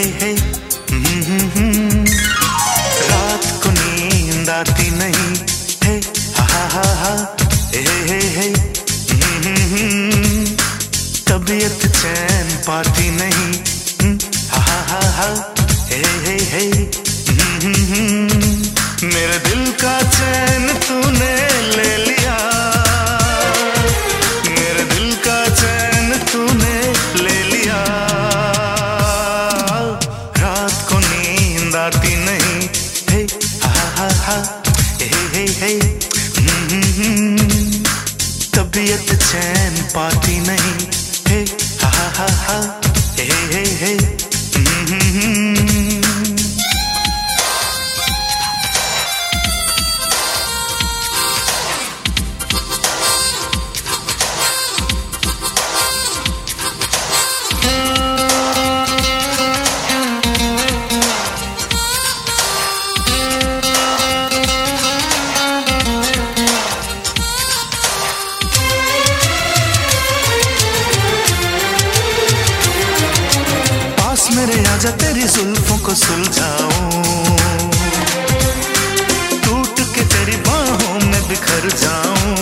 हे रात को नींद आती नहीं, हे हा हे तबीयत चैन पाती नहीं, हा हे मेरे दिल का चैन तूने ले लिया, मेरे दिल का चैन तूने ले लिया। रात को नींद आती नहीं, हे हा हे तबीयत चैन पाती नहीं, हे हा हे मेरे आजा तेरी जुल्फों को सुलझाऊं, टूट के तेरी बाहों में बिखर जाऊं।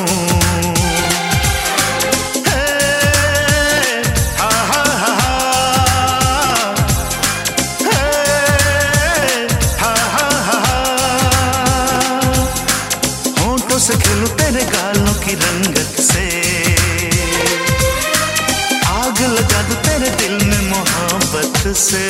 होंठों से खेलूं तेरे गालों की रंगत से, आग लगा दूं तेरे दिल में मोहब्बत से।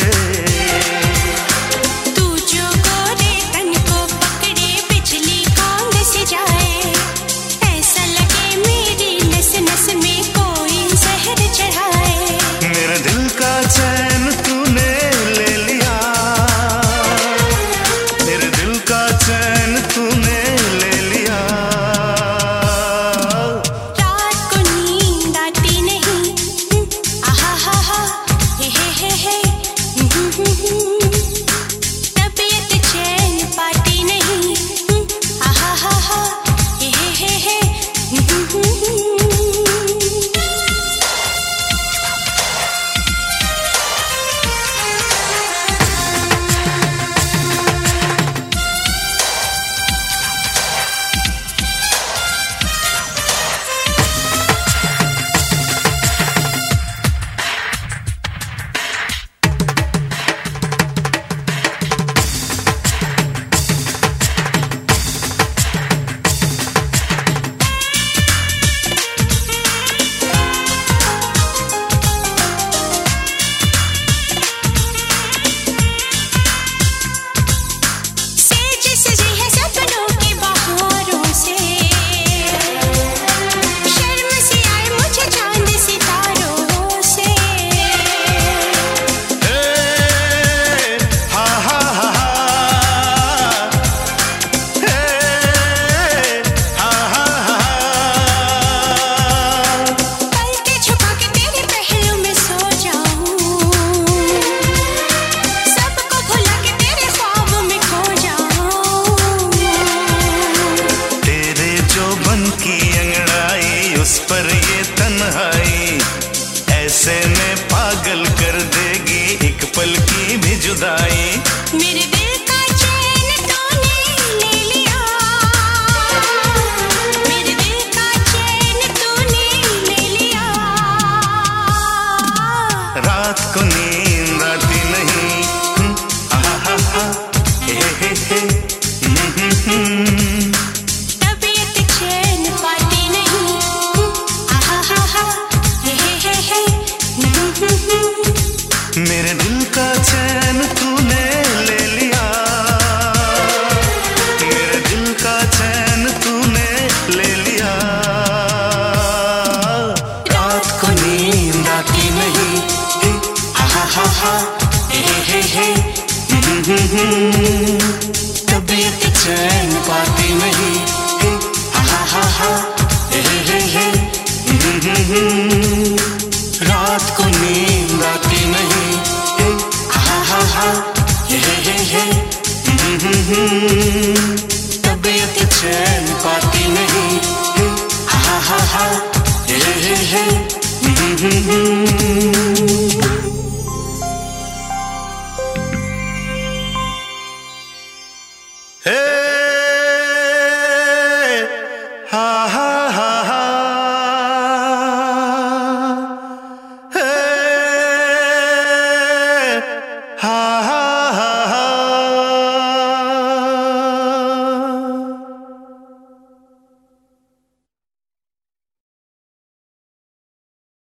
तू जो गोरे तन को पकड़े बिजली कांग से जाए, ऐसा लगे मेरी नस नस में कोई जहर चढ़ाए। मेरे दिल का चैन तूने ले लिया, मेरे दिल का चैन तूने ले लिया। रात को नींद आती नहीं, आहा हे तबीयत चैन पाती नहीं, आहा हे उस पर ये तन्हाई ऐसे में पागल कर देगी एक पल की भी जुदाई। मेरे दिल का चैन तूने ले लिया, मेरे दिल का चैन तूने ले लिया। रात को नींद आती नहीं, हे तबीयत चैन पाती नहीं, मेरे दिल का चैन तूने ले लिया, मेरे दिल का चैन तूने ले लिया। रात को नींद आती नहीं, हे तबीयत चैन पाती नहीं, हे रात को नींद आती नहीं, हे